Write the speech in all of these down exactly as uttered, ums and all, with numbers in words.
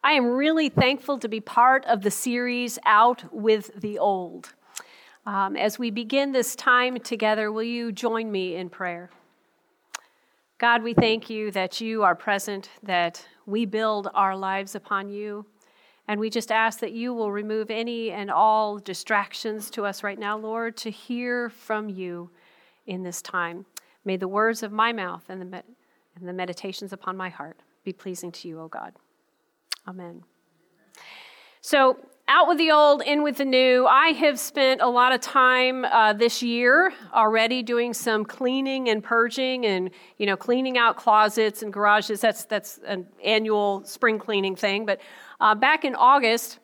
I am really thankful to be part of the series Out with the Old. Um, as we begin this time together, will you join me in prayer? God, we thank you that you are present, that we build our lives upon you, and we just ask that you will remove any and all distractions to us right now, Lord, to hear from you in this time. May the words of my mouth and the, med- and the meditations upon my heart be pleasing to you, O God. Amen. So, out with the old, in with the new. I have spent a lot of time uh, this year already doing some cleaning and purging and, you know, cleaning out closets and garages. That's that's an annual spring cleaning thing. But uh, back in August,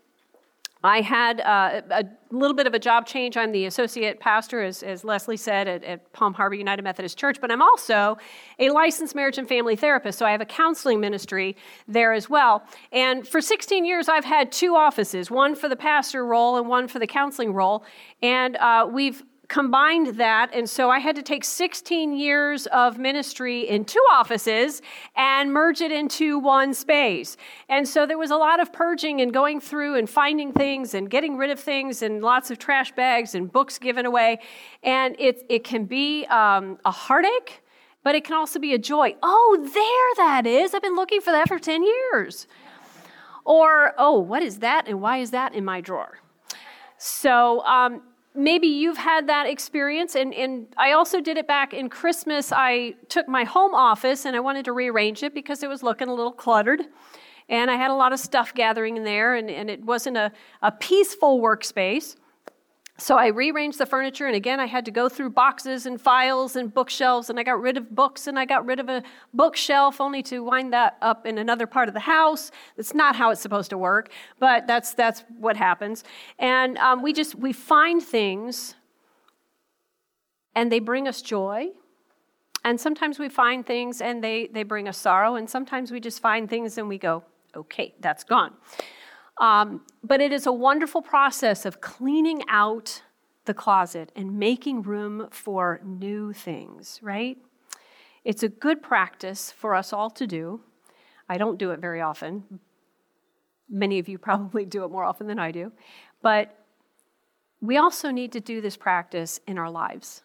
I had uh, a little bit of a job change. I'm the associate pastor, as, as Leslie said, at, at Palm Harbor United Methodist Church, but I'm also a licensed marriage and family therapist, so I have a counseling ministry there as well. And for sixteen years, I've had two offices, one for the pastor role and one for the counseling role, and uh, we've combined that, and so I had to take sixteen years of ministry in two offices and merge it into one space. And so there was a lot of purging and going through and finding things and getting rid of things and lots of trash bags and books given away. And it, it can be um, a heartache, but it can also be a joy. Oh, there that is. I've been looking for that for ten years. Or, oh, what is that and why is that in my drawer? So, um, maybe you've had that experience, and, and I also did it back in Christmas. I took my home office, and I wanted to rearrange it because it was looking a little cluttered, and I had a lot of stuff gathering in there, and, and it wasn't a, a peaceful workspace. So I rearranged the furniture, and again, I had to go through boxes and files and bookshelves, and I got rid of books, and I got rid of a bookshelf only to wind that up in another part of the house. That's not how it's supposed to work, but that's that's what happens. And um, we just, we find things, and they bring us joy, and sometimes we find things, and they, they bring us sorrow, and sometimes we just find things, and we go, okay, that's gone. Um, but it is a wonderful process of cleaning out the closet and making room for new things, right? It's a good practice for us all to do. I don't do it very often. Many of you probably do it more often than I do. But we also need to do this practice in our lives.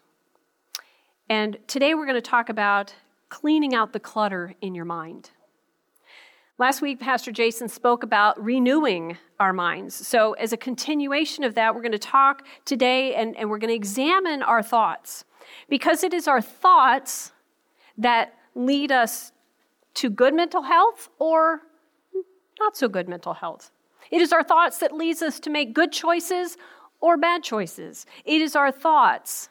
And today we're going to talk about cleaning out the clutter in your mind. Last week, Pastor Jason spoke about renewing our minds. So as a continuation of that, we're going to talk today and, and we're going to examine our thoughts. Because it is our thoughts that lead us to good mental health or not so good mental health. It is our thoughts that leads us to make good choices or bad choices. It is our thoughts,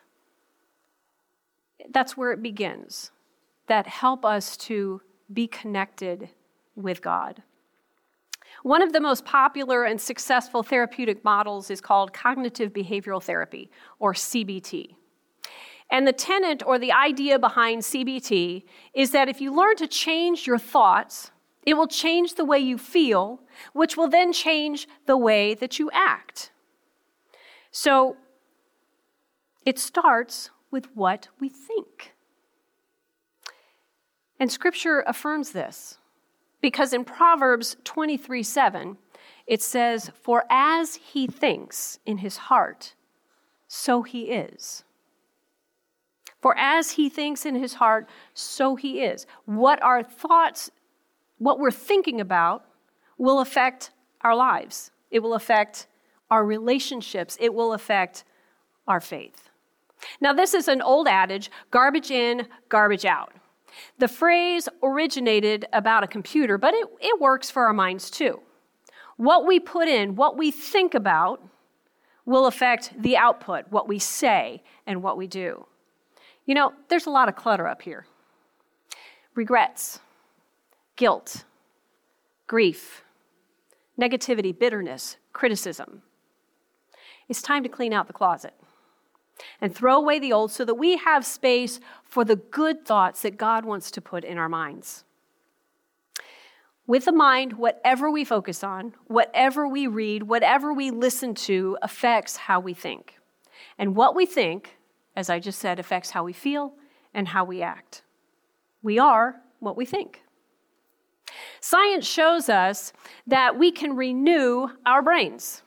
that's where it begins, that help us to be connected with God. One of the most popular and successful therapeutic models is called cognitive behavioral therapy, or C B T. And the tenet or the idea behind C B T is that if you learn to change your thoughts, it will change the way you feel, which will then change the way that you act. So it starts with what we think. And Scripture affirms this. Because in Proverbs twenty-three seven, it says, "For as he thinks in his heart, so he is." For as he thinks in his heart, so he is. What our thoughts, what we're thinking about, will affect our lives. It will affect our relationships. It will affect our faith. Now, this is an old adage, garbage in, garbage out. The phrase originated about a computer, but it, it works for our minds too. What we put in, what we think about, will affect the output, what we say and what we do. You know, there's a lot of clutter up here. Regrets, guilt, grief, negativity, bitterness, criticism. It's time to clean out the closet and throw away the old so that we have space for the good thoughts that God wants to put in our minds. With the mind, whatever we focus on, whatever we read, whatever we listen to affects how we think. And what we think, as I just said, affects how we feel and how we act. We are what we think. Science shows us that we can renew our brains.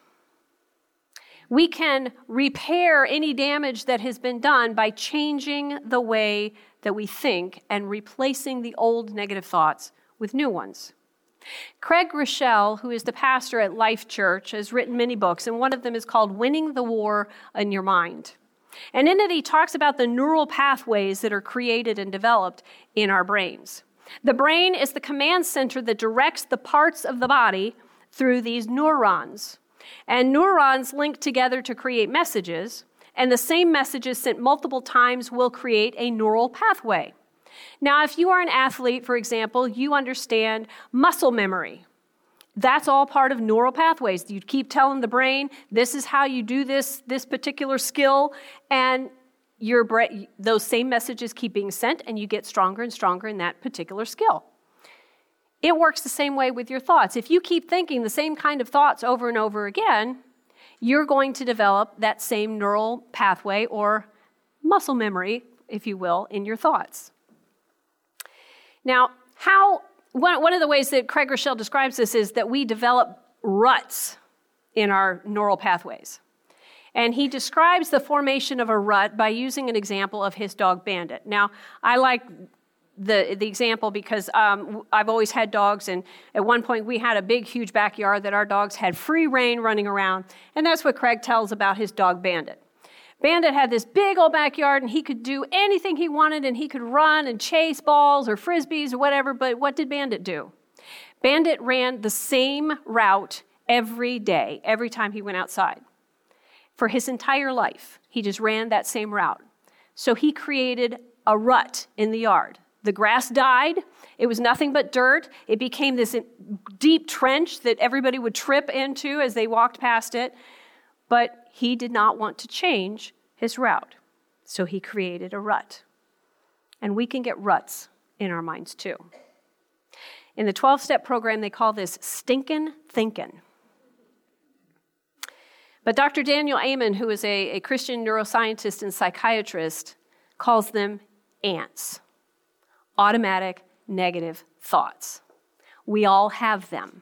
We can repair any damage that has been done by changing the way that we think and replacing the old negative thoughts with new ones. Craig Groeschel, who is the pastor at Life Church, has written many books, and one of them is called Winning the War in Your Mind. And in it, he talks about the neural pathways that are created and developed in our brains. The brain is the command center that directs the parts of the body through these neurons. And neurons link together to create messages, and the same messages sent multiple times will create a neural pathway. Now, if you are an athlete, for example, you understand muscle memory. That's all part of neural pathways. You keep telling the brain, this is how you do this, this particular skill, and your bra- those same messages keep being sent, and you get stronger and stronger in that particular skill. It works the same way with your thoughts. If you keep thinking the same kind of thoughts over and over again, you're going to develop that same neural pathway or muscle memory, if you will, in your thoughts. Now, how one, one of the ways that Craig Groeschel describes this is that we develop ruts in our neural pathways. And he describes the formation of a rut by using an example of his dog Bandit. Now, I like the, the example because um, I've always had dogs, and at one point we had a big, huge backyard that our dogs had free rein running around, and that's what Craig tells about his dog Bandit. Bandit had this big old backyard, and he could do anything he wanted, and he could run and chase balls or frisbees or whatever, but what did Bandit do? Bandit ran the same route every day, every time he went outside. For his entire life, he just ran that same route. So he created a rut in the yard. The grass died. It was nothing but dirt. It became this deep trench that everybody would trip into as they walked past it. But he did not want to change his route. So he created a rut. And we can get ruts in our minds too. In the twelve-step program, they call this stinkin' thinkin'. But Doctor Daniel Amen, who is a, a Christian neuroscientist and psychiatrist, calls them ants, automatic negative thoughts. We all have them.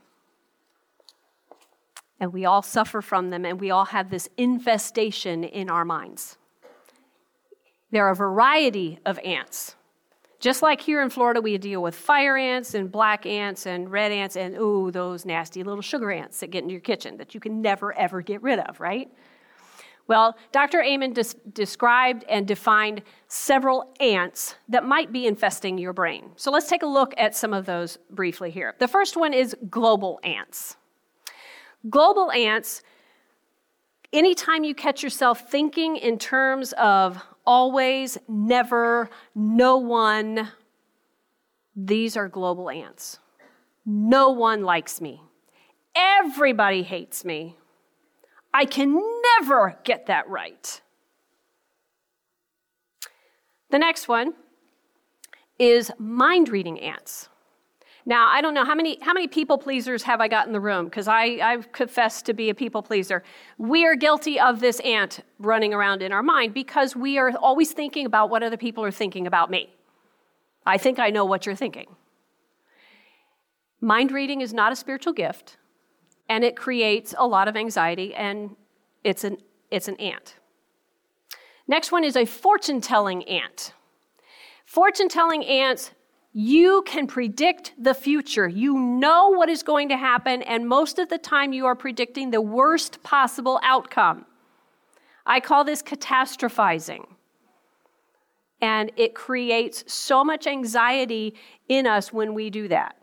And we all suffer from them, and we all have this infestation in our minds. There are a variety of ants. Just like here in Florida, we deal with fire ants and black ants and red ants and, ooh, those nasty little sugar ants that get into your kitchen that you can never, ever get rid of, right? Well, Doctor Amen des- described and defined several ants that might be infesting your brain. So let's take a look at some of those briefly here. The first one is global ants. Global ants, anytime you catch yourself thinking in terms of always, never, no one, these are global ants. No one likes me. Everybody hates me. I can never get that right. The next one is mind-reading ants. Now, I don't know, how many how many people pleasers have I got in the room? Because I, I've confessed to be a people pleaser. We are guilty of this ant running around in our mind because we are always thinking about what other people are thinking about me. I think I know what you're thinking. Mind reading is not a spiritual gift, and it creates a lot of anxiety, and it's an it's an ant. Next one is a fortune-telling ant. Fortune-telling ants, you can predict the future. You know what is going to happen, and most of the time you are predicting the worst possible outcome. I call this catastrophizing. And it creates so much anxiety in us when we do that.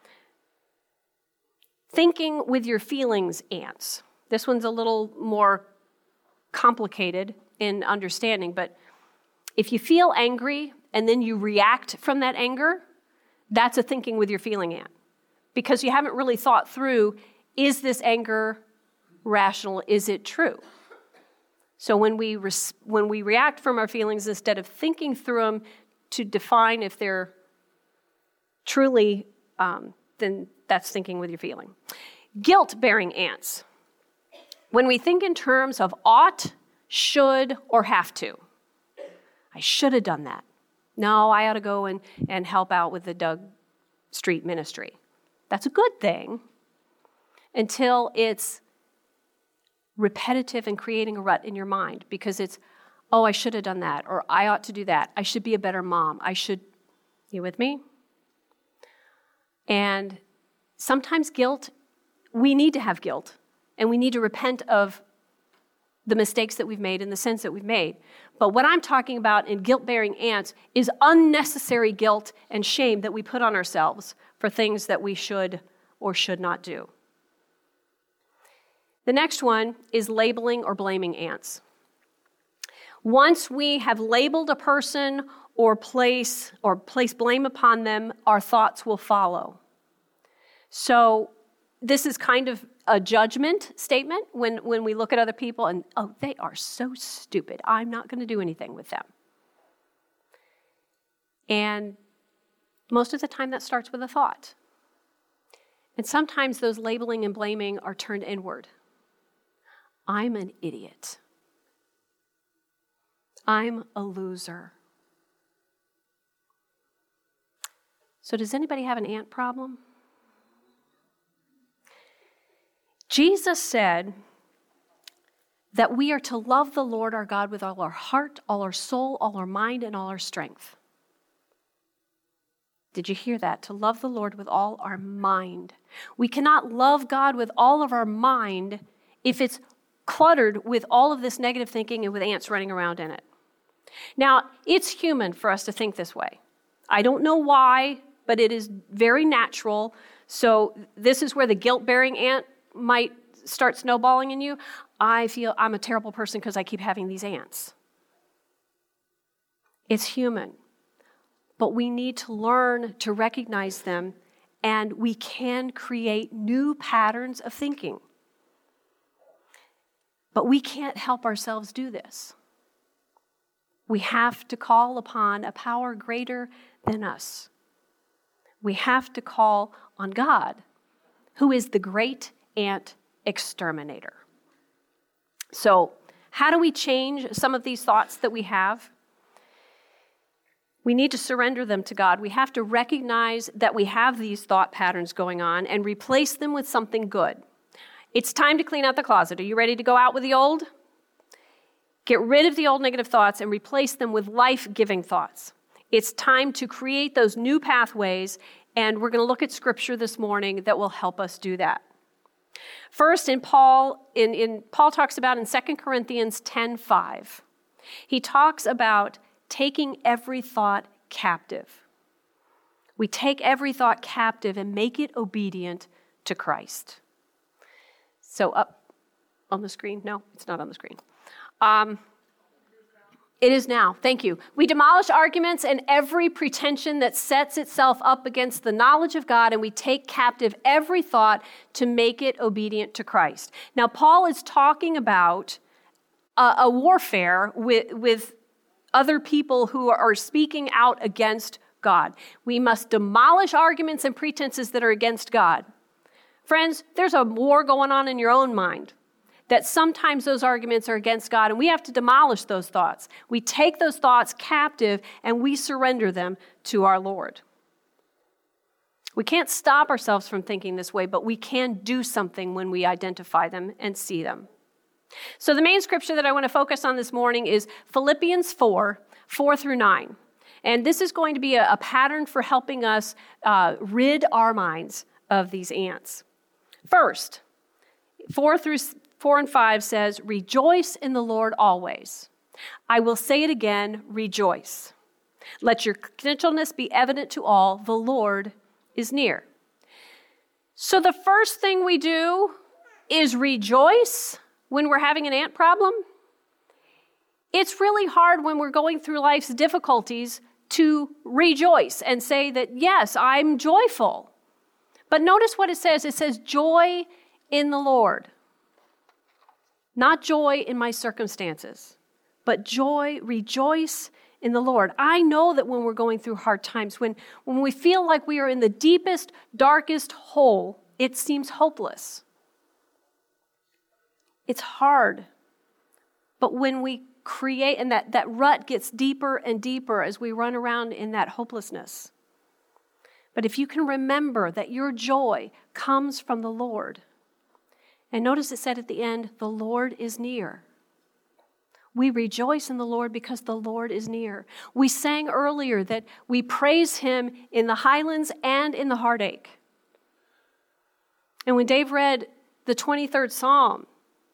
Thinking with your feelings, ants. This one's a little more complicated in understanding, but if you feel angry and then you react from that anger, that's a thinking with your feeling ant. Because you haven't really thought through, is this anger rational? Is it true? So when we res- when we react from our feelings, instead of thinking through them to define if they're truly, um, then that's thinking with your feeling. Guilt-bearing ants. When we think in terms of ought, should, or have to. I should have done that. No, I ought to go and, and help out with the Doug Street ministry. That's a good thing until it's repetitive and creating a rut in your mind because it's, oh, I should have done that, or I ought to do that. I should be a better mom. I should, you with me? And sometimes guilt, we need to have guilt, and we need to repent of the mistakes that we've made and the sins that we've made. But what I'm talking about in guilt-bearing ants is unnecessary guilt and shame that we put on ourselves for things that we should or should not do. The next one is labeling or blaming ants. Once we have labeled a person or place or place blame upon them, our thoughts will follow. So this is kind of a judgment statement when, when we look at other people and, oh, they are so stupid. I'm not going to do anything with them. And most of the time that starts with a thought. And sometimes those labeling and blaming are turned inward. I'm an idiot. I'm a loser. So does anybody have an ant problem? Jesus said that we are to love the Lord our God with all our heart, all our soul, all our mind, and all our strength. Did you hear that? To love the Lord with all our mind. We cannot love God with all of our mind if it's cluttered with all of this negative thinking and with ants running around in it. Now, it's human for us to think this way. I don't know why, but it is very natural. So this is where the guilt-bearing ant might start snowballing in you. I feel I'm a terrible person because I keep having these ants. It's human. But we need to learn to recognize them, and we can create new patterns of thinking. But we can't help ourselves do this. We have to call upon a power greater than us. We have to call on God, who is the great ant exterminator. So, how do we change some of these thoughts that we have? We need to surrender them to God. We have to recognize that we have these thought patterns going on and replace them with something good. It's time to clean out the closet. Are you ready to go out with the old? Get rid of the old negative thoughts and replace them with life-giving thoughts. It's time to create those new pathways, and we're going to look at scripture this morning that will help us do that. First, in Paul, in, in Paul talks about in Second Corinthians ten five, he talks about taking every thought captive. We take every thought captive and make it obedient to Christ. So up on the screen? No, it's not on the screen. Um, it is now. Thank you. We demolish arguments and every pretension that sets itself up against the knowledge of God, and we take captive every thought to make it obedient to Christ. Now, Paul is talking about a, a warfare with, with other people who are speaking out against God. We must demolish arguments and pretenses that are against God. Friends, there's a war going on in your own mind. That sometimes those arguments are against God, and we have to demolish those thoughts. We take those thoughts captive, and we surrender them to our Lord. We can't stop ourselves from thinking this way, but we can do something when we identify them and see them. So the main scripture that I want to focus on this morning is Philippians four, four through nine. And this is going to be a, a pattern for helping us uh, rid our minds of these ants. First, four through Four and five says, rejoice in the Lord always. I will say it again, rejoice. Let your gentleness be evident to all. The Lord is near. So the first thing we do is rejoice when we're having an ant problem. It's really hard when we're going through life's difficulties to rejoice and say that, yes, I'm joyful. But notice what it says. It says joy in the Lord. Not joy in my circumstances, but joy, rejoice in the Lord. I know that when we're going through hard times, when, when we feel like we are in the deepest, darkest hole, it seems hopeless. It's hard. But when we create, and that, that rut gets deeper and deeper as we run around in that hopelessness. But if you can remember that your joy comes from the Lord, and notice it said at the end, the Lord is near. We rejoice in the Lord because the Lord is near. We sang earlier that we praise him in the highlands and in the heartache. And when Dave read the twenty-third Psalm,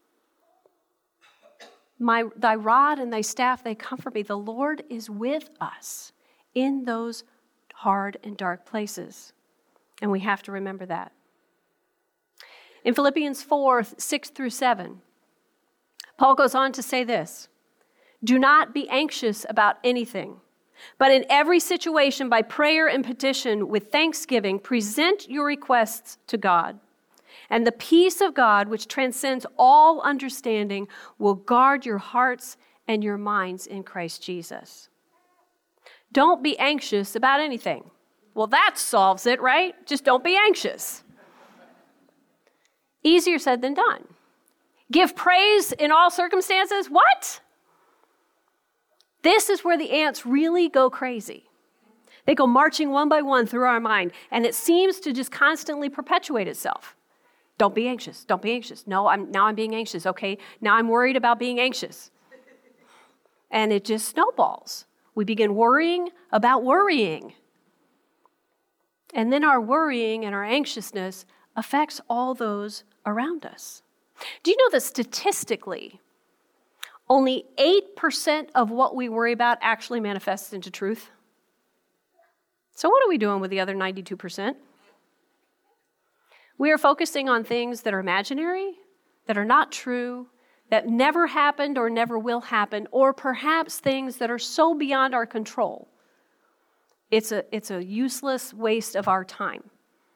My, thy rod and thy staff, they comfort me. The Lord is with us in those hard and dark places. And we have to remember that. In Philippians four, six through seven, Paul goes on to say this: do not be anxious about anything, but in every situation by prayer and petition with thanksgiving, present your requests to God. And the peace of God, which transcends all understanding, will guard your hearts and your minds in Christ Jesus. Don't be anxious about anything. Well, that solves it, right? Just don't be anxious. Easier said than done. Give praise in all circumstances? What? This is where the ants really go crazy. They go marching one by one through our mind, and it seems to just constantly perpetuate itself. Don't be anxious. Don't be anxious. No, I'm now I'm being anxious. Okay, now I'm worried about being anxious. And it just snowballs. We begin worrying about worrying. And then our worrying and our anxiousness affects all those around us. Do you know that statistically, only eight percent of what we worry about actually manifests into truth? So what are we doing with the other ninety-two percent? We are focusing on things that are imaginary, that are not true, that never happened or never will happen, or perhaps things that are so beyond our control. It's a, it's a useless waste of our time.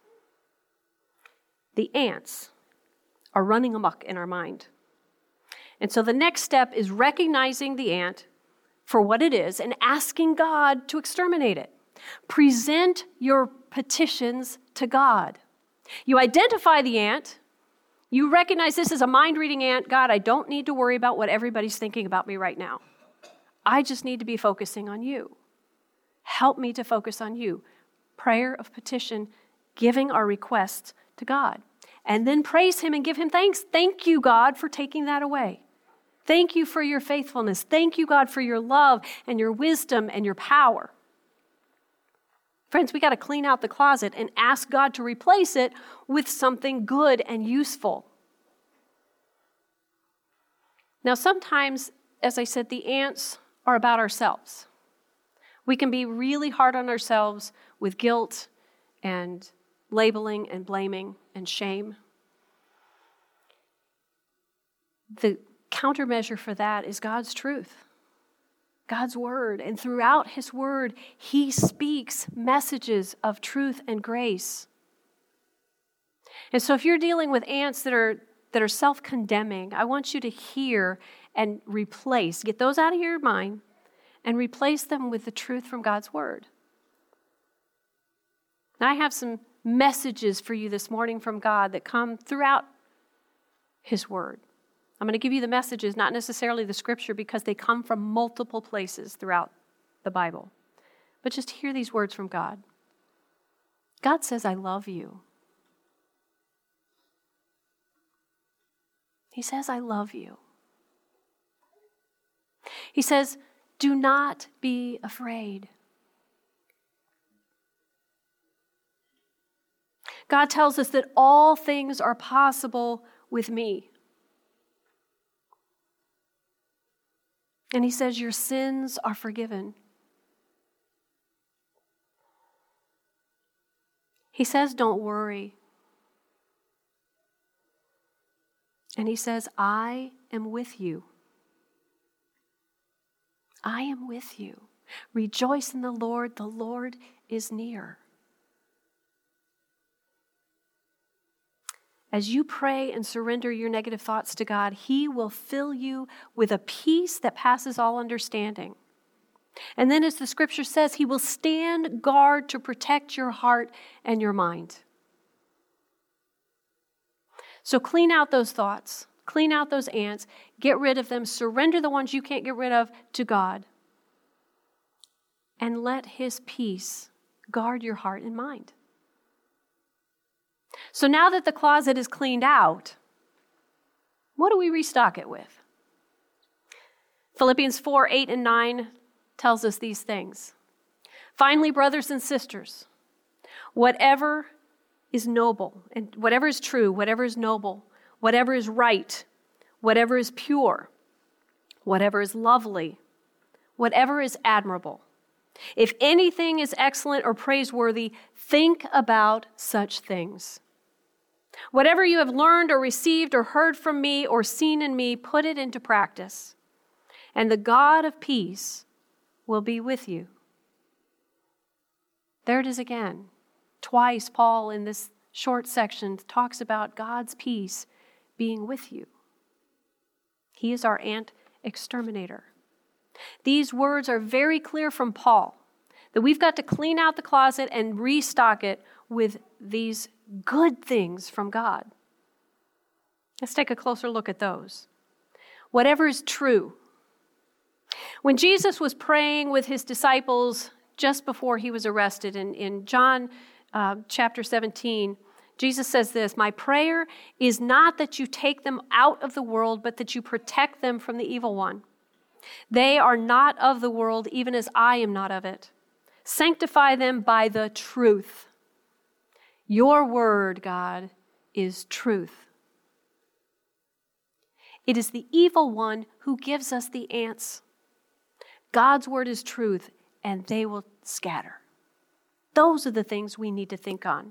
The ants are running amok in our mind. And so the next step is recognizing the ant for what it is and asking God to exterminate it. Present your petitions to God. You identify the ant. You recognize this is a mind-reading ant. God, I don't need to worry about what everybody's thinking about me right now. I just need to be focusing on you. Help me to focus on you. Prayer of petition, giving our requests to God. And then praise him and give him thanks. Thank you, God, for taking that away. Thank you for your faithfulness. Thank you, God, for your love and your wisdom and your power. Friends, we got to clean out the closet and ask God to replace it with something good and useful. Now, sometimes, as I said, the ants are about ourselves. We can be really hard on ourselves with guilt and labeling and blaming and shame. The countermeasure for that is God's truth. God's word, and throughout his word, he speaks messages of truth and grace. And so if you're dealing with ants that are that are self-condemning, I want you to hear and replace, get those out of your mind, and replace them with the truth from God's word. Now, I have some messages for you this morning from God that come throughout his word. I'm going to give you the messages, not necessarily the scripture, because they come from multiple places throughout the Bible. But just hear these words from God. God says, I love you. He says, I love you. He says, do not be afraid. God tells us that all things are possible with me. And he says, your sins are forgiven. He says, don't worry. And he says, I am with you. I am with you. Rejoice in the Lord. The Lord is near. As you pray and surrender your negative thoughts to God, he will fill you with a peace that passes all understanding. And then, as the scripture says, he will stand guard to protect your heart and your mind. So clean out those thoughts. Clean out those ants. Get rid of them. Surrender the ones you can't get rid of to God. And let his peace guard your heart and mind. So now that the closet is cleaned out, what do we restock it with? Philippians four, eight, and nine tells us these things. Finally, brothers and sisters, whatever is noble, and whatever is true, whatever is noble, whatever is right, whatever is pure, whatever is lovely, whatever is admirable, if anything is excellent or praiseworthy, think about such things. Whatever you have learned or received or heard from me or seen in me, put it into practice, and the God of peace will be with you. There it is again. Twice, Paul, in this short section, talks about God's peace being with you. He is our ant-exterminator. These words are very clear from Paul, that we've got to clean out the closet and restock it with these good things from God. Let's take a closer look at those. Whatever is true. When Jesus was praying with his disciples just before he was arrested, in, in John uh, chapter seventeen, Jesus says this, "My prayer is not that you take them out of the world, but that you protect them from the evil one. They are not of the world, even as I am not of it. Sanctify them by the truth. Your word, God, is truth." It is the evil one who gives us the ants. God's word is truth, and they will scatter. Those are the things we need to think on.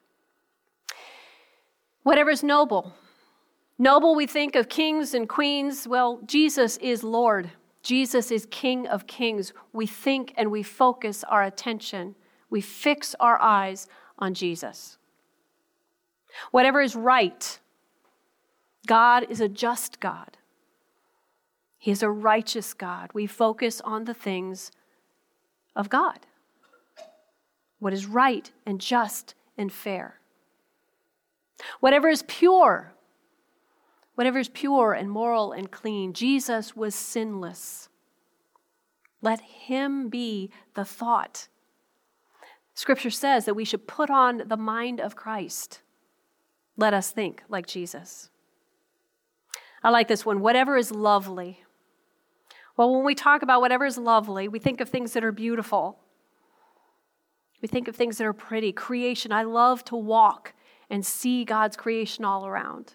Whatever is noble. Noble, we think of kings and queens. Well, Jesus is Lord. Jesus is King of kings. We think and we focus our attention. We fix our eyes on Jesus. Whatever is right. God is a just God. He is a righteous God. We focus on the things of God. What is right and just and fair. Whatever is pure. Whatever is pure and moral and clean. Jesus was sinless. Let him be the thought. Scripture says that we should put on the mind of Christ. Let us think like Jesus. I like this one. Whatever is lovely. Well, when we talk about whatever is lovely, we think of things that are beautiful. We think of things that are pretty. Creation. I love to walk and see God's creation all around.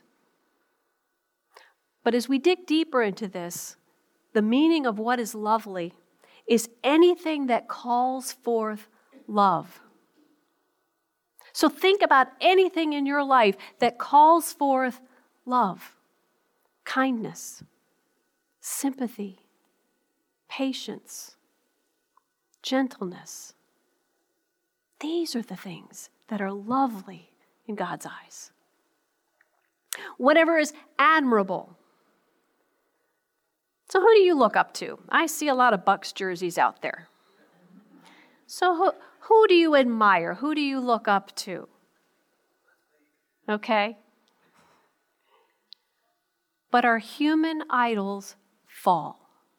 But as we dig deeper into this, the meaning of what is lovely is anything that calls forth love. So think about anything in your life that calls forth love, kindness, sympathy, patience, gentleness. These are the things that are lovely in God's eyes. Whatever is admirable. So who do you look up to? I see a lot of Bucks jerseys out there. So who, who do you admire? Who do you look up to? Okay. But our human idols fall.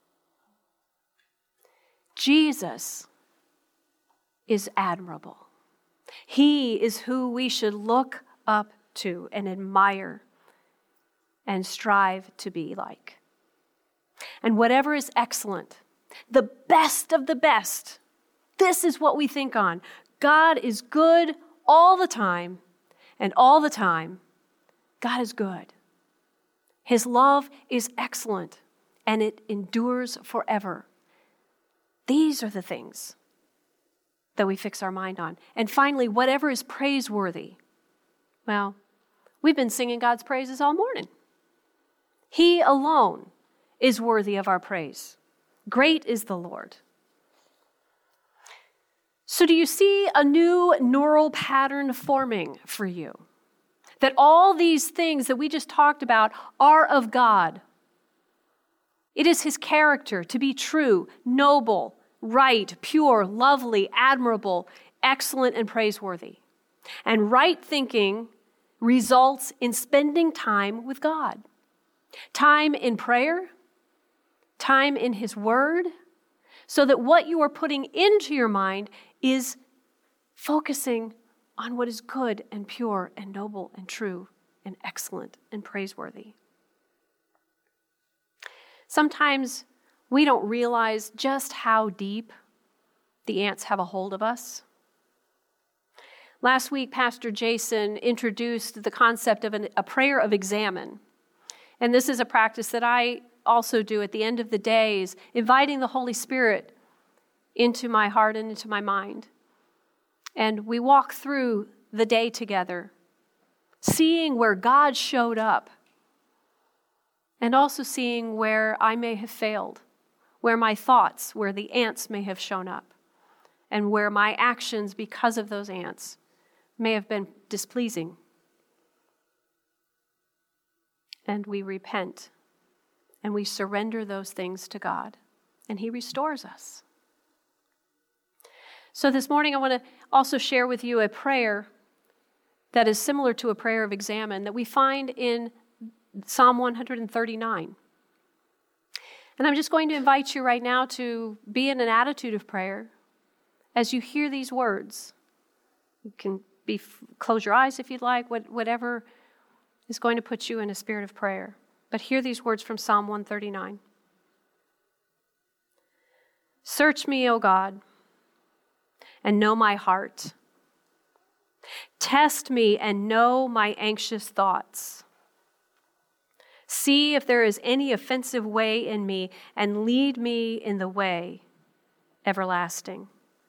Jesus is admirable. He is who we should look up to and admire and strive to be like. And whatever is excellent, the best of the best, this is what we think on. God is good all the time, and all the time, God is good. His love is excellent, and it endures forever. These are the things that we fix our mind on. And finally, whatever is praiseworthy. Well, we've been singing God's praises all morning. He alone is worthy of our praise. Great is the Lord. So do you see a new neural pattern forming for you? That all these things that we just talked about are of God. It is his character to be true, noble, right, pure, lovely, admirable, excellent, and praiseworthy. And right thinking results in spending time with God. Time in prayer, time in his word, so that what you are putting into your mind is focusing on what is good and pure and noble and true and excellent and praiseworthy. Sometimes we don't realize just how deep the ants have a hold of us. Last week, Pastor Jason introduced the concept of an, a prayer of examen. And this is a practice that I also do at the end of the days, inviting the Holy Spirit into my heart and into my mind. And we walk through the day together, seeing where God showed up, and also seeing where I may have failed, where my thoughts, where the ants may have shown up, and where my actions because of those ants may have been displeasing. And we repent, and we surrender those things to God, and He restores us. So this morning I want to also share with you a prayer that is similar to a prayer of examen that we find in Psalm one thirty-nine. And I'm just going to invite you right now to be in an attitude of prayer as you hear these words. You can be close your eyes if you'd like, whatever is going to put you in a spirit of prayer. But hear these words from Psalm one thirty-nine. Search me, O God, and know my heart. Test me and know my anxious thoughts. See if there is any offensive way in me, and lead me in the way everlasting.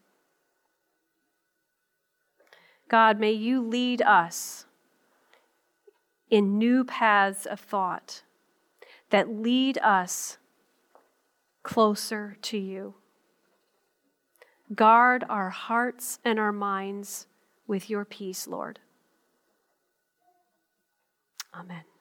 God, may you lead us in new paths of thought that lead us closer to you. Guard our hearts and our minds with your peace, Lord. Amen.